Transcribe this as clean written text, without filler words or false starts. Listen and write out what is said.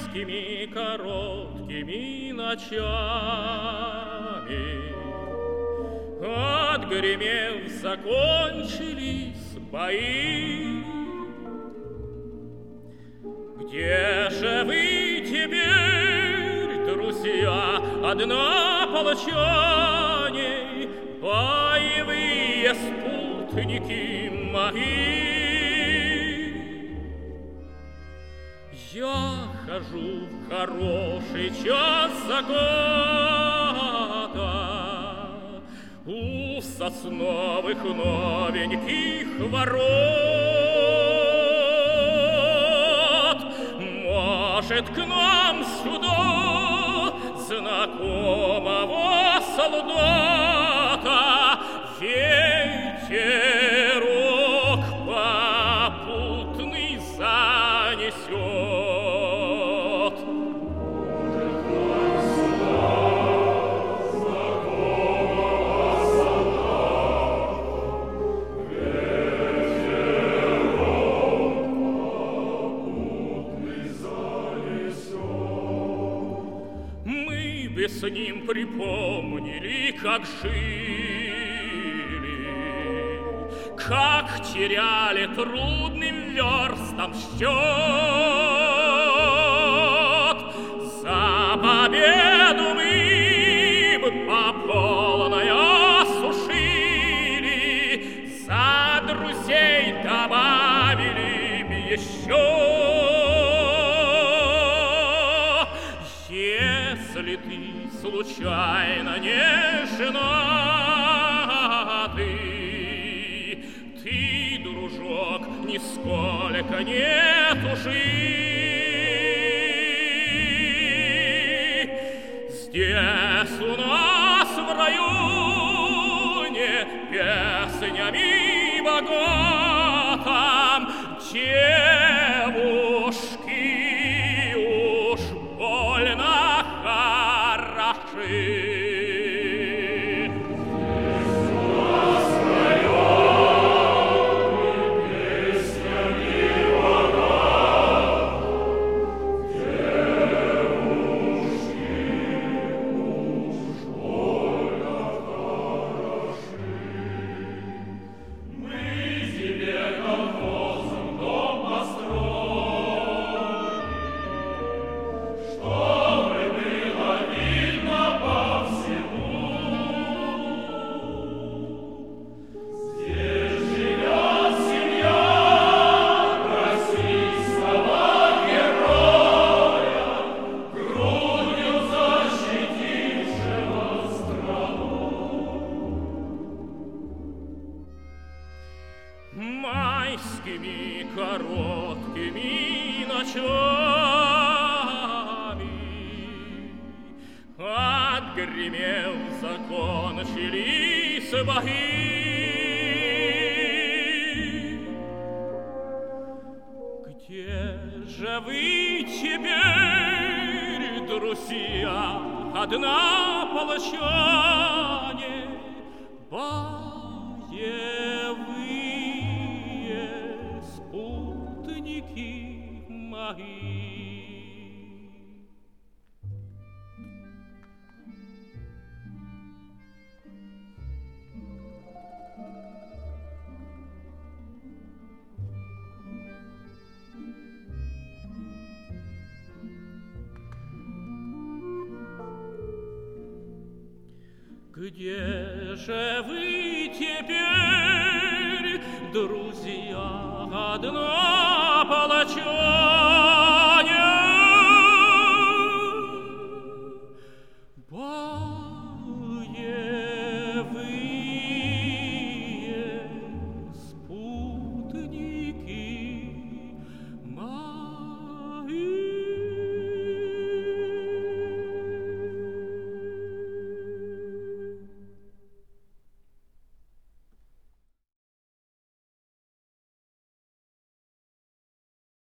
майскими короткими ночами. Отгремев, закончились бои. Где же вы теперь, друзья, однополчане, боевые спутники мои? Я хожу в хороший час заката у сосновых новеньких ворот. Может, к нам сюда знакомого солдата ветерок попутный занесет. С ним припомнили, как жили, как теряли трудным верстам счет. За победу мы бы по полной осушили, за друзей добавили бы еще. Если ты случайно не женатый, ты, дружок, нисколько не тужи. Здесь у нас в районе песнями богатым девушки уж больно хороши. Майскими короткими ночами отгремев, закончились бои. Где же вы теперь, друзья, однополчане, боевые спутники мои? Где же вы теперь, друзья, однополчане?